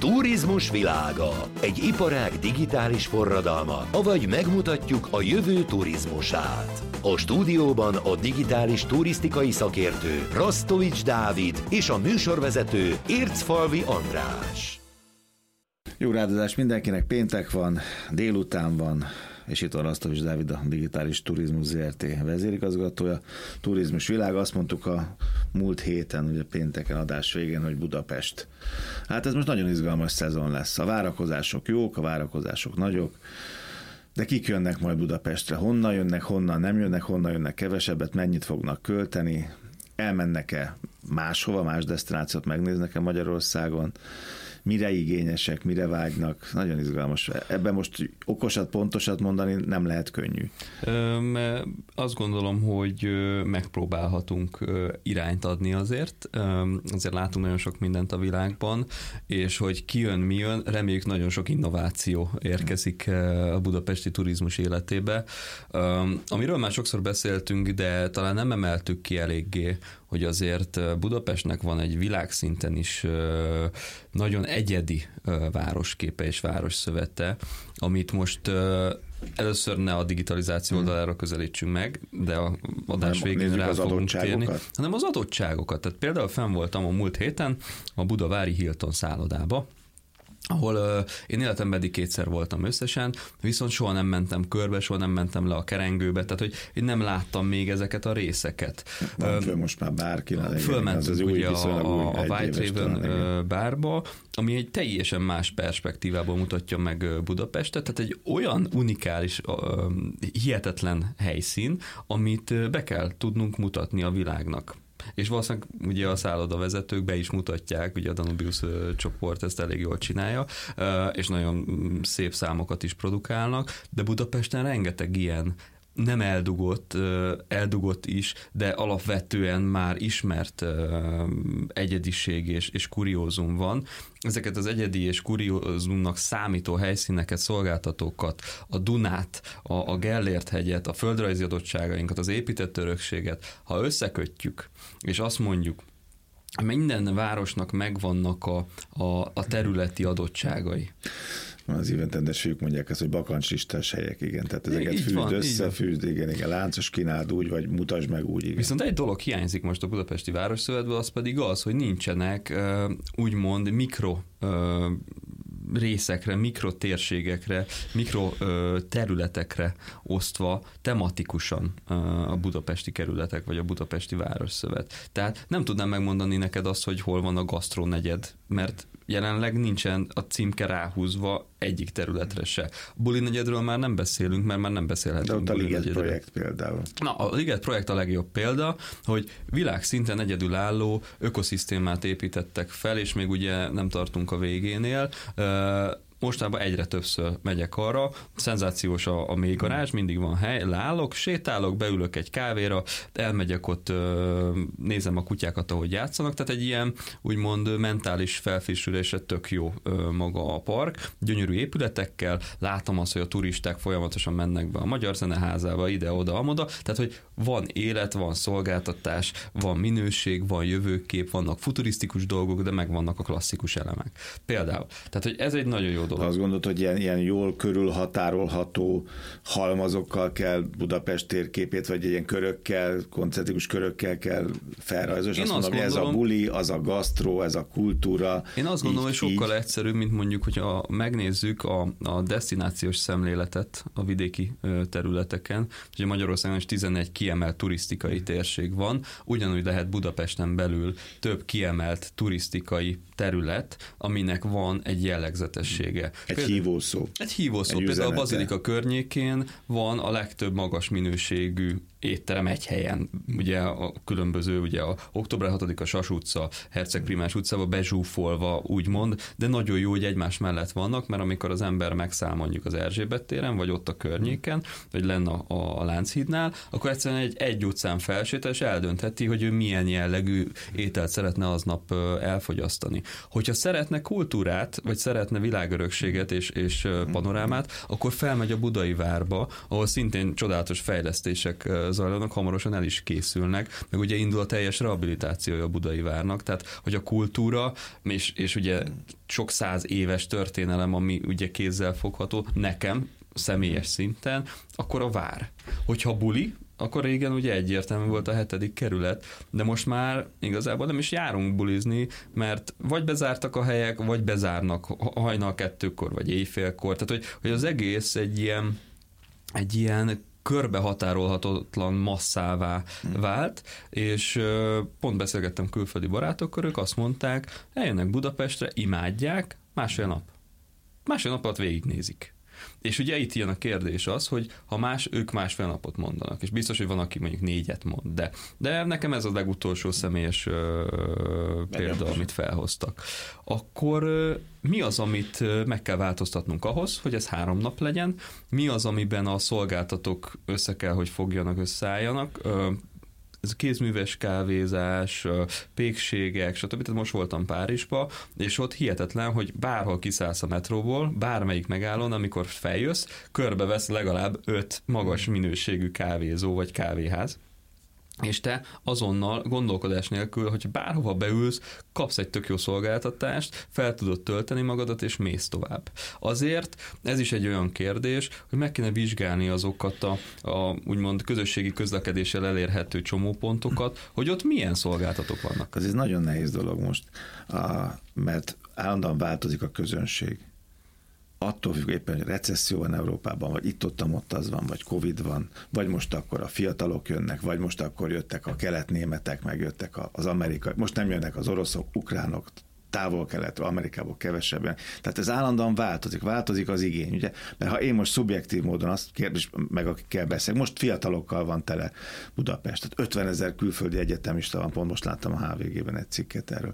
Turizmus világa. Egy iparág digitális forradalma, avagy megmutatjuk a jövő turizmusát. A stúdióban a digitális turisztikai szakértő Rasztovics Dávid és a műsorvezető Ércfalvi András. Jó rádozást mindenkinek, péntek van, délután van, és itt van Rasztovics Dávid, a Digitális Turizmus Zrt. Vezérigazgatója. Turizmus világ, azt mondtuk a múlt héten, ugye pénteken adás végén, hogy Budapest. Hát ez most nagyon izgalmas szezon lesz. A várakozások jók, a várakozások nagyok, de kik jönnek majd Budapestre? Honnan jönnek, honnan nem jönnek, honnan jönnek kevesebbet, mennyit fognak költeni, elmennek-e máshova, más desztinációt megnéznek-e Magyarországon, mire igényesek, mire vágynak, nagyon izgalmas. Ebben most okosat, pontosat mondani nem lehet könnyű. Azt gondolom, hogy megpróbálhatunk irányt adni azért. Azért látunk nagyon sok mindent a világban, és hogy ki jön, mi jön, reméljük nagyon sok innováció érkezik a budapesti turizmus életébe. Amiről már sokszor beszéltünk, de talán nem emeltük ki eléggé, hogy azért Budapestnek van egy világszinten is nagyon egyedi városképe és városszövete, amit most először ne a digitalizáció oldalára közelítsünk meg, de a adás végén rá fogunk térni, hanem az adottságokat. Tehát például fenn voltam a múlt héten a budavári Hilton szállodába, ahol én életemben eddig 2-szer voltam összesen, viszont soha nem mentem körbe, soha nem mentem le a kerengőbe, tehát hogy én nem láttam még ezeket a részeket. Föl most már bárki. Fölmentünk ugye a White Raven bárba, ami egy teljesen más perspektívából mutatja meg Budapestet, tehát egy olyan unikális, hihetetlen helyszín, amit be kell tudnunk mutatni a világnak. És valószínűleg ugye a szállodavezetők be is mutatják, ugye a Danubius csoport ezt elég jól csinálja, és nagyon szép számokat is produkálnak, de Budapesten rengeteg ilyen nem eldugott is, de alapvetően már ismert egyediség és kuriózum van. Ezeket az egyedi és kuriózumnak számító helyszíneket, szolgáltatókat, a Dunát, a Gellért-hegyet, a földrajzi adottságainkat, az épített örökséget, ha összekötjük, és azt mondjuk, minden városnak megvannak a területi adottságai. Az eventrendes fiúk mondják ezt, hogy bakancslistás helyek, igen. Tehát ezeket fűzd, igen, láncos kínáld úgy, vagy mutasd meg úgy, igen. Viszont egy dolog hiányzik most a Budapesti Városszövetből, az pedig az, hogy nincsenek úgymond mikro részekre, mikrotérségekre, mikroterületekre osztva tematikusan a budapesti kerületek, vagy a budapesti városszövet. Tehát nem tudnám megmondani neked azt, hogy hol van a gasztrónegyed, mert jelenleg nincsen a címke ráhúzva egyik területre se. A buli negyedről már nem beszélünk, mert már nem beszélhetünk. De ott a Liget projekt például. Na, a Liget projekt a legjobb példa, hogy világszinten egyedülálló ökoszisztémát építettek fel, és még ugye nem tartunk a végénél. Mostanában egyre többször megyek arra, szenzációs a mély garázs, mindig van hely, leállok, sétálok, beülök egy kávéra, elmegyek ott, nézem a kutyákat, ahogy játszanak, tehát egy ilyen úgymond mentális felfrissülésre tök jó maga a park, gyönyörű épületekkel, látom azt, hogy a turisták folyamatosan mennek be a Magyar Zeneházába, ide-oda, amoda, tehát hogy van élet, van szolgáltatás, van minőség, van jövőkép, vannak futurisztikus dolgok, de megvannak a klasszikus elemek. Például. Tehát, hogy ez egy nagyon jó dolog. Azt gondolod, hogy ilyen jól körülhatárolható halmazokkal kell Budapest térképét, vagy ilyen körökkel, koncentrikus körökkel kell felrajzolni. Azt mondom, hogy ez a buli, az a gasztró, ez a kultúra. Én azt gondolom, hogy sokkal egyszerűbb, mint mondjuk, hogyha megnézzük a desztinációs szemléletet a vidéki területeken, hogy Magyarországon is 11 kiemelt turisztikai térség van, ugyanúgy lehet Budapesten belül több kiemelt turisztikai terület, aminek van egy jellegzetessége. Egy hívószó. Például a Bazilika környékén van a legtöbb magas minőségű étterem egy helyen. Ugye a különböző, ugye a Október 6-a Sas utca, Herceg Primás utcába bezsúfolva úgymond, de nagyon jó, hogy egymás mellett vannak, mert amikor az ember megszáll mondjuk az Erzsébet téren, vagy ott a környéken, vagy lenne a Lánchídnál, akkor egyszerűen egy utcán felsétál, és eldöntheti, hogy ő milyen jellegű ételt szeretne aznap elfogyasztani. Hogyha szeretne kultúrát, vagy szeretne világörökséget és panorámát, akkor felmegy a Budai Várba, ahol szintén csodálatos fejlesztések zajlanak, hamarosan el is készülnek, meg ugye indul a teljes rehabilitációja a Budai Várnak, tehát hogy a kultúra, és ugye sok száz éves történelem, ami ugye kézzel fogható, nekem személyes szinten, akkor a vár. Hogyha buli, akkor régen ugye egyértelmű volt a 7. kerület, de most már igazából nem is járunk bulizni, mert vagy bezártak a helyek, vagy bezárnak hajnal 2-kor, vagy éjfélkor. Tehát, hogy az egész egy ilyen körbehatárolhatatlan masszává vált, és pont beszélgettem külföldi barátokkal, ők azt mondták, eljönnek Budapestre, imádják, másfél nap alatt végignézik. És ugye itt jön a kérdés az, hogy ha ők másfél napot mondanak, és biztos, hogy van, aki mondjuk 4 mond, de nekem ez a legutolsó személyes példa, amit felhoztak. Akkor mi az, amit meg kell változtatnunk ahhoz, hogy ez 3 nap legyen? Mi az, amiben a szolgáltatók össze kell, hogy fogjanak, összeálljanak? Ez kézműves kávézás, pékségek, stb. Tehát most voltam Párizsba, és ott hihetetlen, hogy bárhol kiszállsz a metróból, bármelyik megállón, amikor feljössz, körbevesz legalább 5 magas minőségű kávézó vagy kávéház, és te azonnal gondolkodás nélkül, hogy bárhova beülsz, kapsz egy tök jó szolgáltatást, fel tudod tölteni magadat, és mész tovább. Azért ez is egy olyan kérdés, hogy meg kéne vizsgálni azokat a úgymond közösségi közlekedéssel elérhető csomópontokat, hogy ott milyen szolgáltatók vannak. Ez nagyon nehéz dolog most, mert állandóan változik a közönség. Attól függ éppen, hogy recesszió van Európában, vagy itt-ott az van, vagy Covid van, vagy most akkor a fiatalok jönnek, vagy most akkor jöttek a kelet-németek, meg jöttek az amerikai, most nem jönnek az oroszok, ukránok, távol-keletről, Amerikából kevesebben. Tehát ez állandóan változik az igény, ugye? Mert ha én most szubjektív módon azt kérdés, meg akikkel beszélek, most fiatalokkal van tele Budapest, tehát 50 000 külföldi egyetemista van, pont most láttam a HVG-ben egy cikket erről.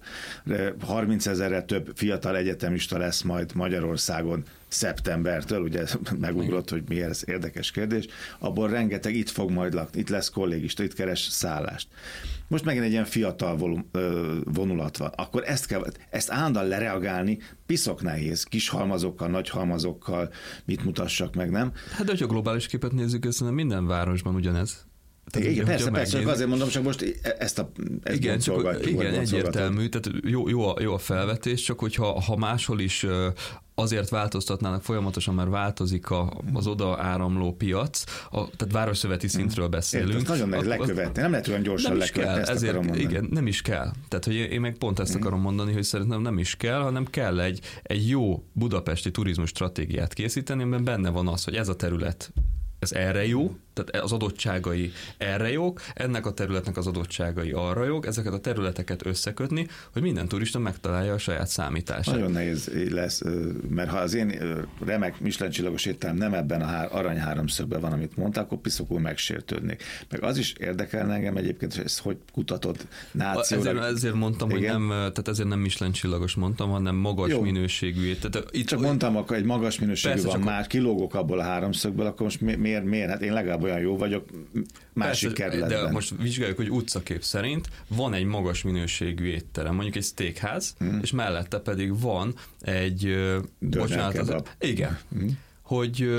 30 000-re több fiatal egyetemista lesz majd Magyarországon szeptembertől, ugye megugrott, hogy miért ez érdekes kérdés, abból rengeteg itt fog majd lakni, itt lesz kollégista, itt keres szállást. Most megint egy ilyen fiatal vonulat van, akkor ezt állandóan lereagálni, piszok nehéz, kis halmazokkal, nagy halmazokkal, mit mutassak meg, nem? Hát de hogyha globális képet nézzük, szerintem minden városban ugyanez. Tehát, igen, persze, csak azért mondom, csak most ezt igen, egyértelmű, tehát jó a felvetés, csak hogyha máshol is azért változtatnának folyamatosan, mert változik az oda áramló piac, tehát városszöveti szintről beszélünk. Ez nagyon nehéz lekövetni, nem lehet olyan gyorsan lekövetni, ezt akarom mondani. Igen, nem is kell. Tehát, hogy én meg pont ezt akarom mondani, hogy szerintem nem is kell, hanem kell egy jó budapesti turizmus stratégiát készíteni, amiben benne van az, hogy ez a terület ez erre jó, tehát az adottságai erre jók, ennek a területnek az adottságai arra jók, ezeket a területeket összekötni, hogy minden turista megtalálja a saját számítását. Nagyon nehéz lesz, mert ha az én remek Michelin-csillagos étterem nem ebben az arany háromszögben van, amit mondták, akkor piszokul megsértődnék. Meg az is érdekelne engem egyébként, hogy ezt hogy kutatod nációra. Ezért mondtam, igen? Hogy nem, tehát ezért nem Michelin-csillagos mondtam, hanem magas minőségű. Tehát itt csak mondtam, akkor egy magas minőségű persze, van, már kilógok abból a háromszögből, akkor most miért? Hát én legalább olyan jó vagyok, másik kerületben. De most vizsgáljuk, hogy utcakép szerint van egy magas minőségű étterem, mondjuk egy steakház, és mellette pedig van egy igen, hogy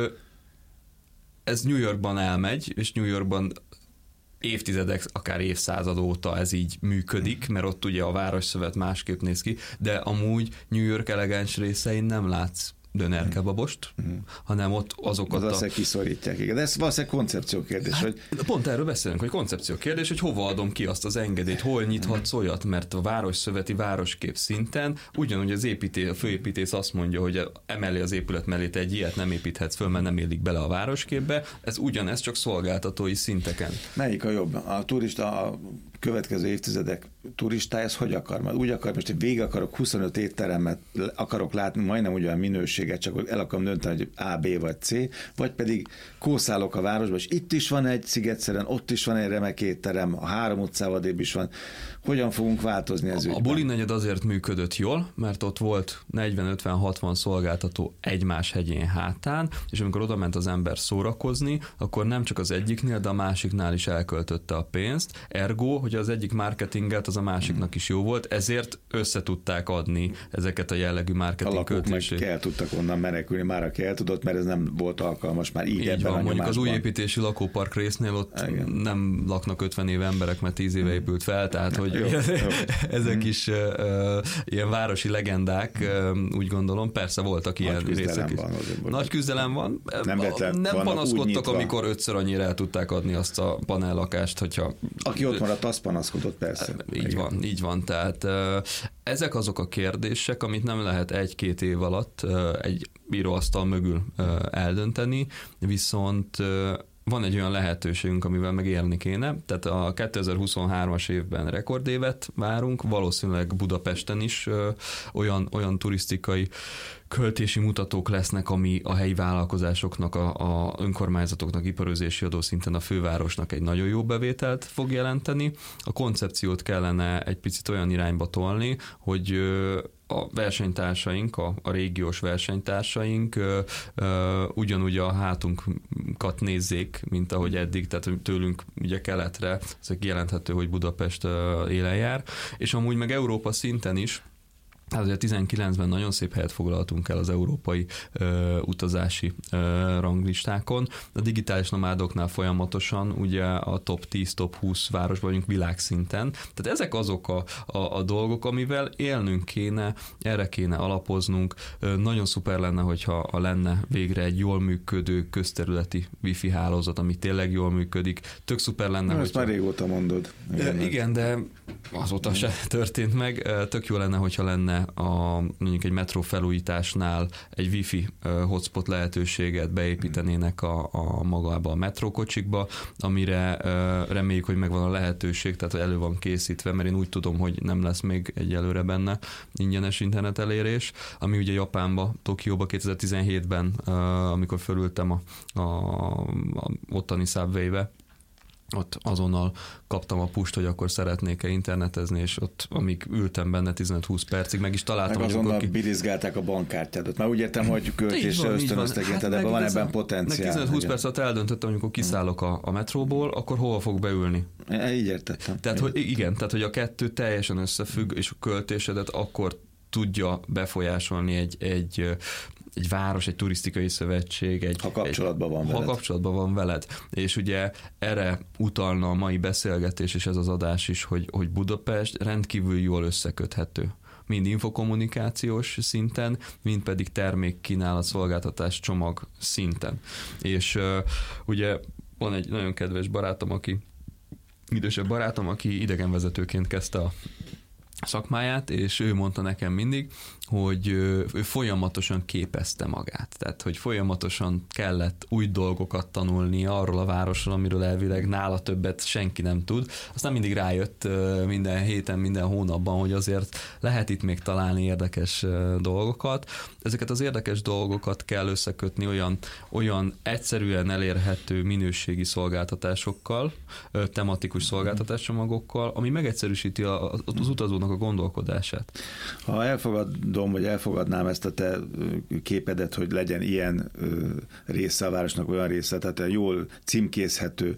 ez New Yorkban elmegy, és New Yorkban évtizedek, akár évszázad óta ez így működik, mert ott ugye a városszövet másképp néz ki, de amúgy New York elegáns részein nem látsz dönerkebabost, hanem ott azokat azt kiszorítják, igen. De ez valószínűleg koncepció kérdés. Hát, hogy... Pont erről beszélünk, hogy koncepció kérdés, hogy hova adom ki azt az engedélyt, hol nyithatsz olyat, mert a városszöveti városkép szinten ugyanúgy a főépítész azt mondja, hogy emellé az épület mellé te egy ilyet nem építhetsz föl, mert nem illik bele a városképbe, ez ugyanez, csak szolgáltatói szinteken. Melyik a jobb? A turista, a következő évtizedek turistája, ez hogy akar? Mert úgy akar, most végig akarok 25 étteremet, akarok látni majdnem ugyan minőséget, csak el akarom dönteni, hogy A, B vagy C, vagy pedig kószálok a városba, és itt is van egy Szigetszeren, ott is van egy remek étterem, a 3 utcával is van Hogyan fogunk változni ez ügyben? A Buli negyed azért működött jól, mert ott volt 40-50-60 szolgáltató egymás hegyén hátán, és amikor oda ment az ember szórakozni, akkor nem csak az egyiknél, de a másiknál is elköltötte a pénzt. Ergo, hogy az egyik marketinget az a másiknak is jó volt, ezért összetudták adni ezeket a jellegű marketing költését. Meg el tudtak onnan menekülni, már aki el tudott, mert ez nem volt alkalmas már így ebben van, mondjuk az új építési lakópark résznél ott nem laknak 50 éve emberek, mert 10 éve épült fel, tehát hogy jó. Ezek is ilyen városi legendák, úgy gondolom, persze voltak ilyen részek is. Nagy küzdelem van. Nem panaszkodtak, amikor 5-ször annyira el tudták adni azt a panellakást, hogyha... Aki ott maradt, az panaszkodott, persze. Így van. Tehát ezek azok a kérdések, amit nem lehet 1-2 év alatt egy íróasztal mögül eldönteni, viszont van egy olyan lehetőségünk, amivel megélni kéne, tehát a 2023-as évben rekordévet várunk, valószínűleg Budapesten is olyan turisztikai költési mutatók lesznek, ami a helyi vállalkozásoknak, a önkormányzatoknak, iparőzési adószinten a fővárosnak egy nagyon jó bevételt fog jelenteni. A koncepciót kellene egy picit olyan irányba tolni, hogy a versenytársaink, a régiós versenytársaink ugyanúgy a hátunkat nézzék, mint ahogy eddig, tehát tőlünk ugye keletre, ez kijelenthető, hogy Budapest élen jár, és amúgy meg Európa szinten is. Hát ugye 19-ben nagyon szép helyet foglaltunk el az európai utazási ranglistákon. A digitális nomádoknál folyamatosan ugye a top 10, top 20 városban vagyunk világszinten. Tehát ezek azok a dolgok, amivel élnünk kéne, erre kéne alapoznunk. Nagyon szuper lenne, hogyha lenne végre egy jól működő közterületi wifi hálózat, ami tényleg jól működik. Tök szuper lenne, hogy... Ezt már régóta mondod. Igen, de azóta se történt meg. Tök jó lenne, hogyha lenne mondjuk egy metró felújításnál egy wifi hotspot lehetőséget beépítenének a magába a metrókocsikba, amire reméljük, hogy megvan a lehetőség, tehát elő van készítve, mert én úgy tudom, hogy nem lesz még egyelőre benne ingyenes internet elérés, ami ugye Japánba, Tokióba 2017-ben, amikor fölültem a ottani Subway-be, ott azonnal kaptam a pust, hogy akkor szeretnék-e internetezni, és ott, amíg ültem benne 15-20 percig, meg is találtam. Meg azonnal birizgálták a bankkártyádat. Már úgy értem, hogy költésre ösztönöztek, de van ebben potenciál. 15-20 perc alatt eldöntöttem, amikor kiszállok a metróból, akkor hova fog beülni. Így értettem. Tehát, hogy a kettő teljesen összefügg, és a költésedet akkor tudja befolyásolni egy város, egy turisztikai szövetség. Ha kapcsolatban van veled. És ugye erre utalna a mai beszélgetés, és ez az adás is, hogy Budapest rendkívül jól összeköthető. Mind infokommunikációs szinten, mind pedig termékkínálat, szolgáltatás csomag szinten. És ugye van egy nagyon kedves barátom, idősebb barátom, aki idegenvezetőként kezdte a szakmáját, és ő mondta nekem mindig, hogy ő folyamatosan képezte magát. Tehát, hogy folyamatosan kellett új dolgokat tanulni arról a városról, amiről elvileg nála többet senki nem tud. Aztán mindig rájött minden héten, minden hónapban, hogy azért lehet itt még találni érdekes dolgokat. Ezeket az érdekes dolgokat kell összekötni olyan egyszerűen elérhető minőségi szolgáltatásokkal, tematikus szolgáltatáscsomagokkal, ami megegyszerűsíti az utazónak a gondolkodását. Ha elfogadom, vagy elfogadnám ezt a te képedet, hogy legyen ilyen része a városnak, olyan része, tehát jól címkézhető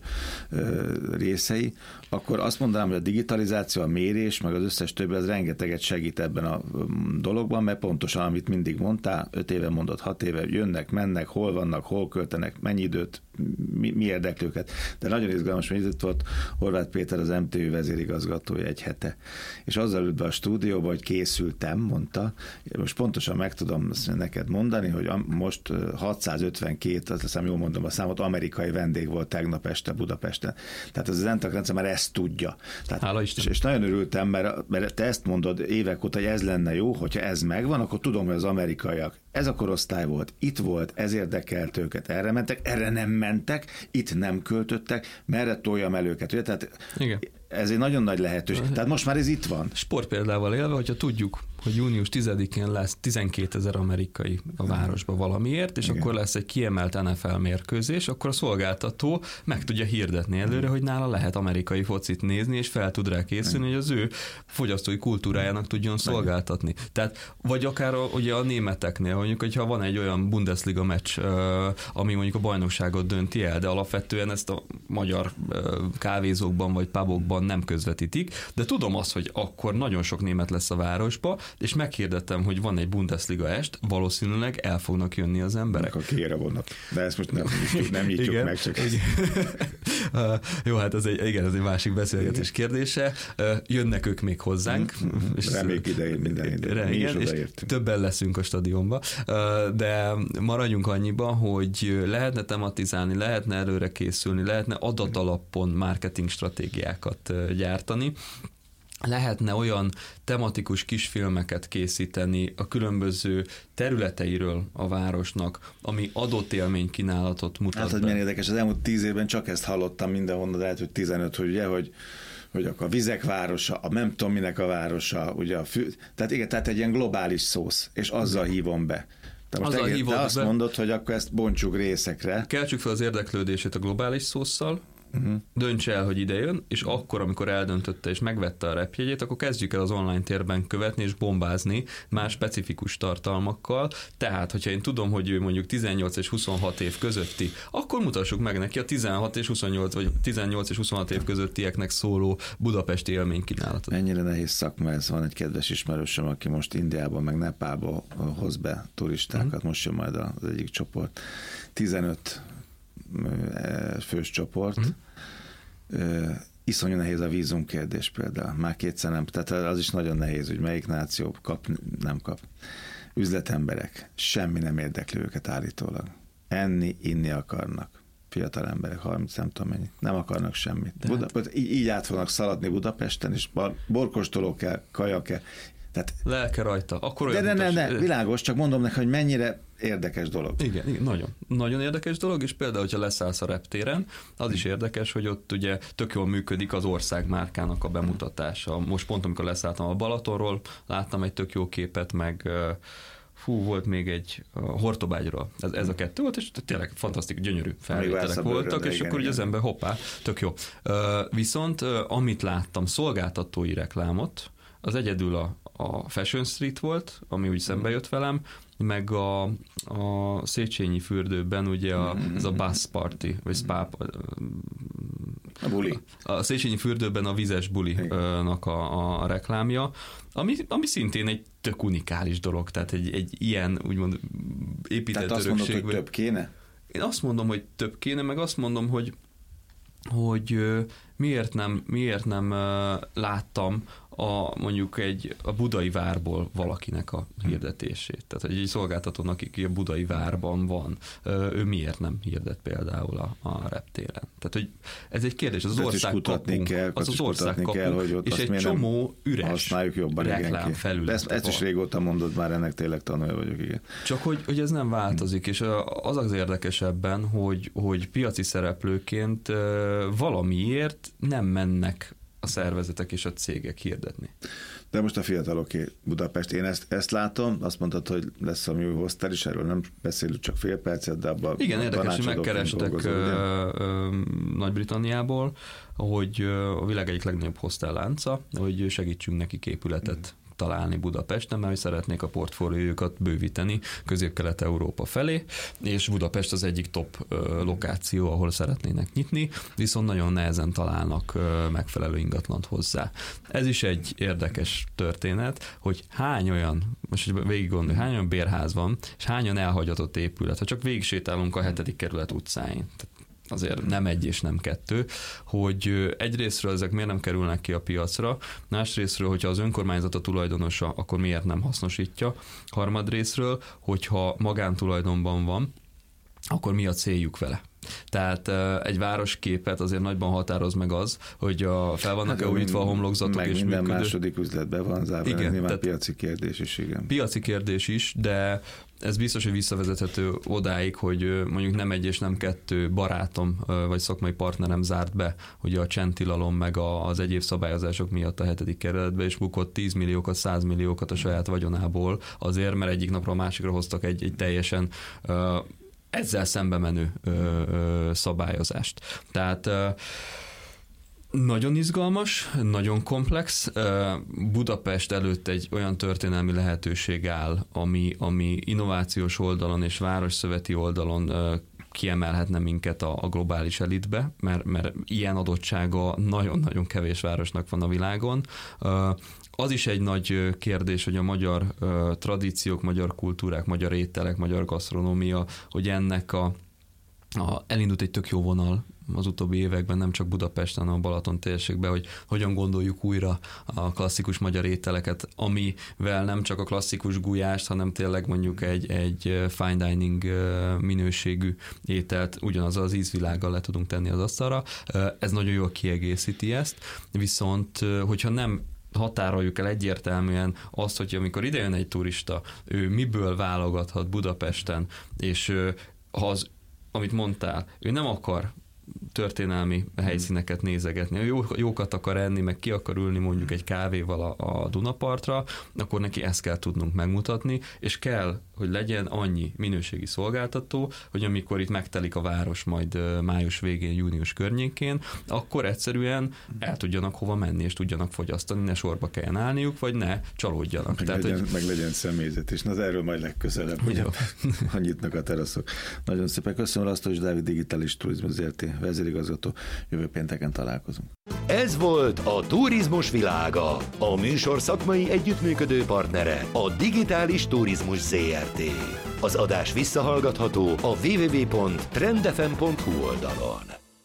részei, akkor azt mondanám, hogy a digitalizáció, a mérés, meg az összes többi, az rengeteget segít ebben a dologban, mert pontosan, amit mindig mondtál, 5 éve mondott, 6 éve jönnek, mennek, hol vannak, hol költenek, mennyi időt, mi érdekli őket. De nagyon izgalmas, hogy itt volt Horváth Péter, az MTÜ vezérigazgatója egy hete. És azzal ült be a stúdióba, hogy készültem, mondta. Most pontosan meg tudom neked mondani, hogy most 652, azt hiszem jól mondom a számot, amerikai vendég volt tegnap este Budapesten. Tehát az ENTAK rendszer már ezt tudja. Tehát, és nagyon örültem, mert te ezt mondod évek óta, hogy ez lenne jó, hogyha ez megvan, akkor tudom, hogy az amerikaiak, ez a korosztály volt, itt volt, ez érdekelt őket, erre mentek, erre nem mentek, itt nem költöttek, merre toljam el őket. Ugye? Tehát igen. Ez egy nagyon nagy lehetőség. Tehát most már ez itt van. Sportpéldával élve, hogyha tudjuk, hogy június 10-én lesz 12 000 amerikai a városba valamiért, és akkor lesz egy kiemelt NFL mérkőzés, akkor a szolgáltató meg tudja hirdetni előre, hogy nála lehet amerikai focit nézni, és fel tud rá készülni, hogy az ő fogyasztói kultúrájának tudjon szolgáltatni. Tehát, vagy akár ugye a németeknél, mondjuk, hogyha van egy olyan Bundesliga meccs, ami mondjuk a bajnokságot dönti el, de alapvetően ezt a magyar kávézókban vagy pubokban nem közvetítik, de tudom azt, hogy akkor nagyon sok német lesz a városba, és meghirdettem, hogy van egy Bundesliga est, valószínűleg el fognak jönni az emberek. A kére vonnak. De ezt most nem nyitjuk meg, csak ezt. Jó, hát ez egy másik beszélgetés kérdése. Jönnek ők még hozzánk. Reméljük idején minden ide. Mi is odaértünk. Többen leszünk a stadionba, de maradjunk annyiba, hogy lehetne tematizálni, lehetne előre készülni, lehetne adatalapon marketing stratégiákat gyártani, lehetne olyan tematikus kisfilmeket készíteni a különböző területeiről a városnak, ami adott élménykínálatot mutat. Hát, hogy milyen érdekes, az elmúlt 10 évben csak ezt hallottam mindenhonnan, de lehet, hogy 15, hogy ugye, hogy akkor a vizek városa, a nem tudom minek a városa, ugye tehát igen, tehát egy ilyen globális szósz, és azzal hívom be. Te azt mondod, hogy akkor ezt bontsuk részekre. Keltsük fel az érdeklődését a globális szósszal, döntse el, hogy ide jön, és akkor, amikor eldöntötte és megvette a repjegyét, akkor kezdjük el az online térben követni és bombázni más specifikus tartalmakkal. Tehát, hogyha én tudom, hogy ő mondjuk 18 és 26 év közötti, akkor mutassuk meg neki a 16 és 28 vagy 18 és 26 év közöttieknek szóló budapesti élménykínálatot. Mennyire nehéz szakma ez. Van egy kedves ismerősöm, aki most Indiában, meg Nepálba hoz be turistákat, most jön majd az egyik csoport. 15 fős csoport. Iszonyú nehéz a vízum kérdés például. Már kétszer nem. Tehát az is nagyon nehéz, hogy melyik náció kap, nem kap. Üzletemberek. Semmi nem érdekli őket állítólag. Enni, inni akarnak. Fiatal emberek, 30 nem tudom mennyi. Nem akarnak semmit. Így át fognak szaladni Budapesten, és borkostoló kell, kaja kell. Tehát, lelke rajta. Akkor de világos, csak mondom neki, hogy mennyire érdekes dolog. Igen, nagyon. Nagyon érdekes dolog, és például, hogyha leszállsz a reptéren, az is érdekes, hogy ott ugye tök jól működik az országmárkának a bemutatása. Most pont, amikor leszálltam a Balatonról, láttam egy tök jó képet, meg volt még egy Hortobágyról. Ez a kettő volt, és tényleg fantasztikus, gyönyörű felvételek voltak, és akkor ugye az ember hoppá, tök jó. Viszont amit láttam, szolgáltatói reklámot, az egyedül a Fashion Street volt, ami úgy szembe jött velem, meg a Széchenyi fürdőben ugye ez a bus party, vagy spa, a buli. A Széchenyi fürdőben a vizes bulinak a reklámja, ami szintén egy tök unikális dolog, tehát egy ilyen úgymond épített tehát örökség. Tehát azt mondod, hogy több kéne? Én azt mondom, hogy több kéne, meg azt mondom, hogy miért nem láttam mondjuk a Budai Várból valakinek a hirdetését. Tehát egy szolgáltatónak, aki a Budai Várban van, ő miért nem hirdet például a reptéren. Tehát, hogy ez egy kérdés, az ország kapunk, és egy csomó üres reklámfelület. Ezt is régóta mondod, már ennek tényleg tanulja vagyok, igen. Csak hogy ez nem változik, és az érdekesebben, hogy piaci szereplőként valamiért nem mennek a szervezetek és a cégek hirdetni. De most a fiataloké Budapest. Én ezt látom, azt mondtad, hogy lesz a új hostel is, erről nem beszélünk csak fél percet, de abban igen, érdekes, hogy megkerestek Nagy-Britanniából, hogy a világ egyik legnagyobb hostellánca, hogy segítsünk nekik épületet találni Budapesten, mert szeretnék a portfóliójukat bővíteni Közép-Kelet-Európa felé, és Budapest az egyik top lokáció, ahol szeretnének nyitni, viszont nagyon nehezen találnak megfelelő ingatlant hozzá. Ez is egy érdekes történet, hogy hány olyan, most végig gondolj, hány olyan bérház van, és hányan elhagyatott épület, ha csak végig sétálunk a 7. kerület utcáin. Azért nem egy és nem kettő, hogy egyrésztről ezek miért nem kerülnek ki a piacra, másrésztről, hogyha az önkormányzat a tulajdonosa, akkor miért nem hasznosítja, harmadrésztről, hogyha magántulajdonban van, akkor mi a céljuk vele. Tehát egy városképet azért nagyban határoz meg az, hogy fel vannak-e újítva a homlokzatok meg és minden működő. második üzletben van zárva, igen, nyilván piaci kérdés is, igen. Piaci kérdés is, de ez biztos, hogy visszavezethető odáig, hogy mondjuk nem egy és nem kettő barátom vagy szakmai partnerem zárt be ugye a csendtilalom meg az egyéb szabályozások miatt a 7. kerületbe, és bukott 10 milliókat, 100 milliókat a saját vagyonából azért, mert egyik napra a másikra hoztak egy teljesen ezzel szembe menő szabályozást. Tehát nagyon izgalmas, nagyon komplex. Budapest előtt egy olyan történelmi lehetőség áll, ami innovációs oldalon és városszöveti oldalon kiemelhetne minket a globális elitbe, mert ilyen adottsága nagyon-nagyon kevés városnak van a világon. Az is egy nagy kérdés, hogy a magyar tradíciók, magyar kultúrák, magyar ételek, magyar gasztronómia, hogy ennek elindult egy tök jó vonal az utóbbi években, nem csak Budapesten, hanem a Balaton térségben, hogy hogyan gondoljuk újra a klasszikus magyar ételeket, amivel nem csak a klasszikus gulyást, hanem tényleg mondjuk egy fine dining minőségű ételt ugyanazzal az ízvilággal le tudunk tenni az asztalra. Ez nagyon jól kiegészíti ezt, viszont hogyha nem határoljuk el egyértelműen azt, hogy amikor idejön egy turista, ő miből válogathat Budapesten, és amit mondtál, ő nem akar történelmi helyszíneket nézegetni, jókat akar enni, meg ki akar ülni mondjuk egy kávéval a Dunapartra, akkor neki ezt kell tudnunk megmutatni, és kell, hogy legyen annyi minőségi szolgáltató, hogy amikor itt megtelik a város majd május végén, június környékén, akkor egyszerűen el tudjanak hova menni, és tudjanak fogyasztani, ne sorba kelljen állniuk, vagy ne csalódjanak. Meg legyen személyzet, és erről majd legközelebb, hogy nyitnak a teraszok. Nagyon szépen köszönöm, Rasztovics Dávid, Digitális Turizmus ZRT vezérigazgató. Jövő pénteken találkozunk. Ez volt a Turizmus világa. A műsor szakmai együttműködő partnere a Digitális Turizmus ZRT. Az adás visszahallgatható a www.trendfm.hu oldalon.